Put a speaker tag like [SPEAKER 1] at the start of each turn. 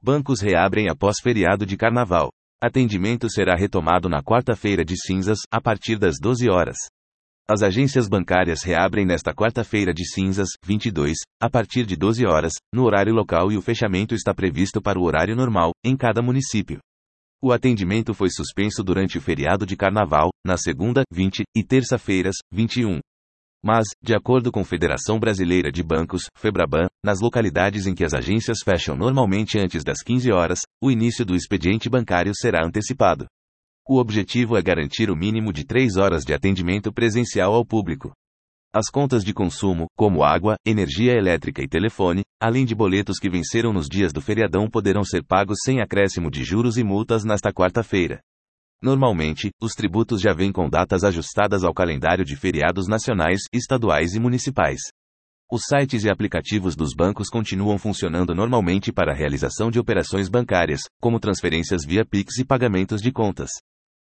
[SPEAKER 1] Bancos reabrem após feriado de carnaval. Atendimento será retomado na quarta-feira de cinzas, a partir das 12 horas. As agências bancárias reabrem nesta quarta-feira de cinzas, 22, a partir de 12 horas, no horário local, e o fechamento está previsto para o horário normal, em cada município. O atendimento foi suspenso durante o feriado de carnaval, na segunda, 20, e terça-feiras, 21. Mas, de acordo com a Federação Brasileira de Bancos, Febraban, nas localidades em que as agências fecham normalmente antes das 15 horas, o início do expediente bancário será antecipado. O objetivo é garantir o mínimo de 3 horas de atendimento presencial ao público. As contas de consumo, como água, energia elétrica e telefone, além de boletos que venceram nos dias do feriadão, poderão ser pagos sem acréscimo de juros e multas nesta quarta-feira. Normalmente, os tributos já vêm com datas ajustadas ao calendário de feriados nacionais, estaduais e municipais. Os sites e aplicativos dos bancos continuam funcionando normalmente para a realização de operações bancárias, como transferências via Pix e pagamentos de contas.